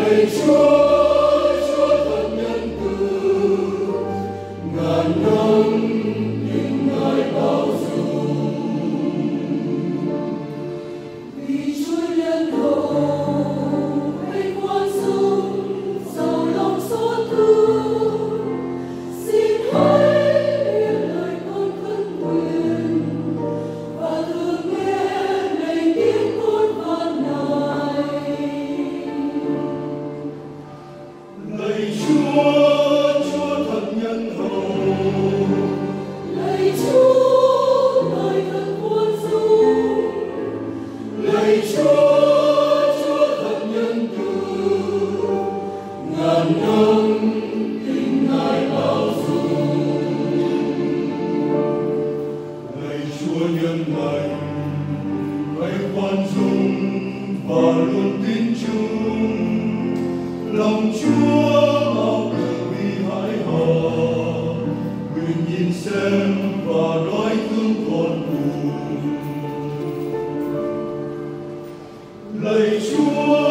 Lạy Chúa, Chúa thật nhân từ, ngàn năm nhưng Ngài bao dung. Vì Chúa nhân hậu hay khoan dung, giàu lòng xót thương, xin hãy nghe lời con khấn nguyện và thường nghe lời tiếng con van nài. Lạy Chúa, Chúa thật nhân hậu. Lạy Chúa, Ngài thật khoan dung. Lạy Chúa, Chúa thật nhân từ, ngàn năm tình Ngài bao dung. Lạy Chúa nhân lành, hãy khoan dung và luôn tin chung. Lòng Chúa bao từ bi hãi hò, nguyện nhìn xem và nói thương con buồn. Lạy Chúa,